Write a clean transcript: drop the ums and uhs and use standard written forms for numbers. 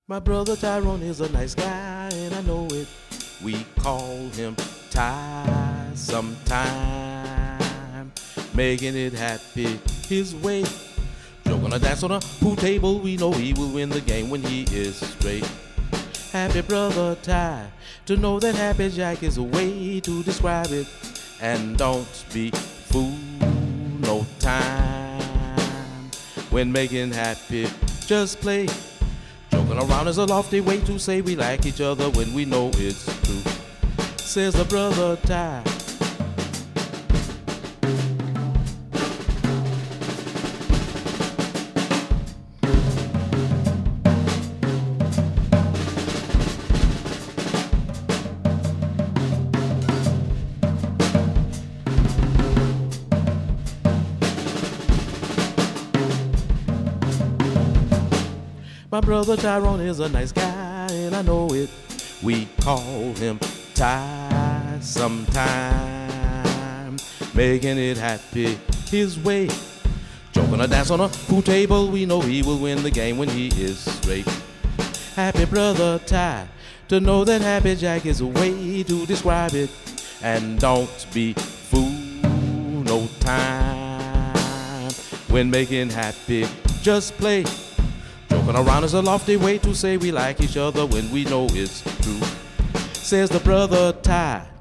My brother Tyrone is a nice guy, and I know it. We call him Ty sometime, making it happy his way. Joking a dance on a pool table, we know he will win the game when he is straight. Happy brother Ty, to know that Happy Jack is a way to describe it. And don't be fool, no time when making happy, just play. Joking around is a lofty way to say we like each other when we know it's true, says the brother Ty. My brother Tyrone is a nice guy, and I know it. We call him Ty sometime, making it happy his way. Joking a dance on a pool table, we know he will win the game when he is straight. Happy brother Ty, to know that Happy Jack is a way to describe it. And don't be fool, no time when making happy, just play. Joking around is a lofty way to say we like each other when we know it's true, says the brother Ty.